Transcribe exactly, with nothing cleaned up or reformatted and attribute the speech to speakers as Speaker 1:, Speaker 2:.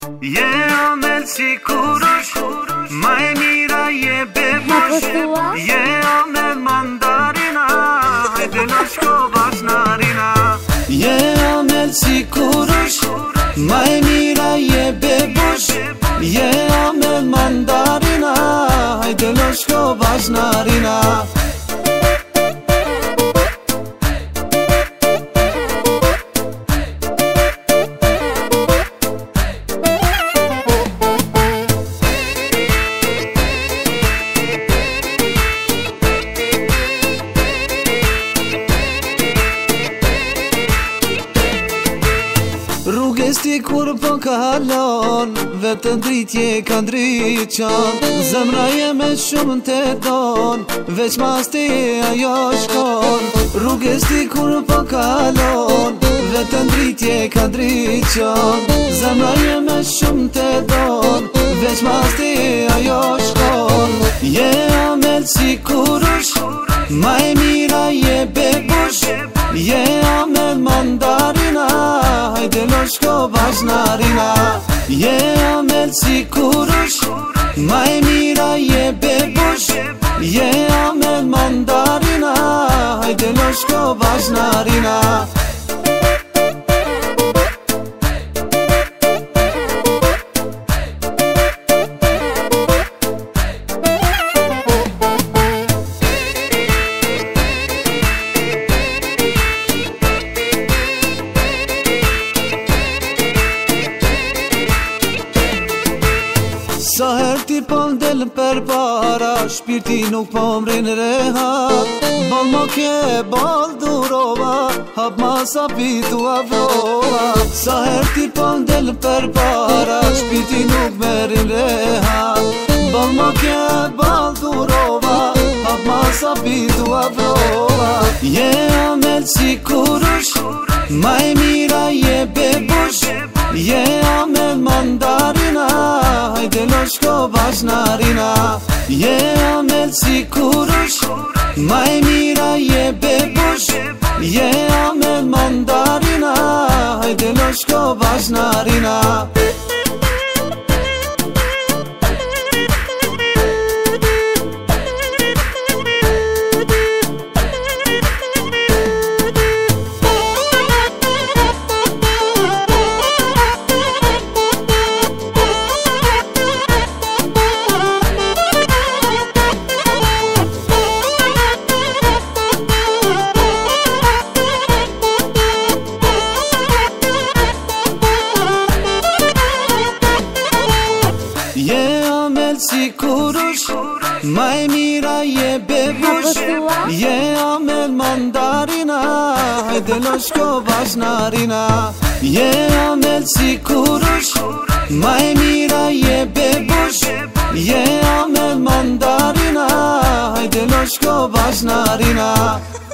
Speaker 1: Je amel si kurush, ma e mira je bebush. Je amel mandarina, hajde na shko basnarina. Je amel si kurush, ma e mira je bebush. Je amel mandarina, hajde na shko basnarina. Rrugës ti kur po kalon, vetëm dritje ka ndriqon. Zemra jeme shumë të don, veç mas ti ajo shkon. Rrugës ti kur po kalon, vetëm dritje ka ndriqon. Zemra jeme shumë të don, veç mas ti ajo shkon. Je amel si kurush, ma e mira je bebush. Je amel mandarina, hajde lo shko basnarina. Je amel si kurush, ma e mira je bebush. Je amel mandarina, hajde lo shko basnarina. Sa her ti po m'del për para, shpirti nuk po m'rin rehat. Bal ma ke bal durova, hap ma sa pitu avrova. Sa her ti po m'del për para, shpirti nuk m'rin rehat. Bal ma ke bal durova, hap ma sa pitu avrova. Je amel si kurush, ma e mira je bebush. Je amel mandarina, hajde lo shko basnarina. Je amel si kurush, ma e mira je bebush. Je amel mandarina, hajde lo shko basnarina. Je amel si kurush, ma e mira je bebush. Je amel mandarina, hajde lo shko basnarina. Je amel si kurush, ma e mira je bebush. Je amel mandarina, hajde lo shko basnarina.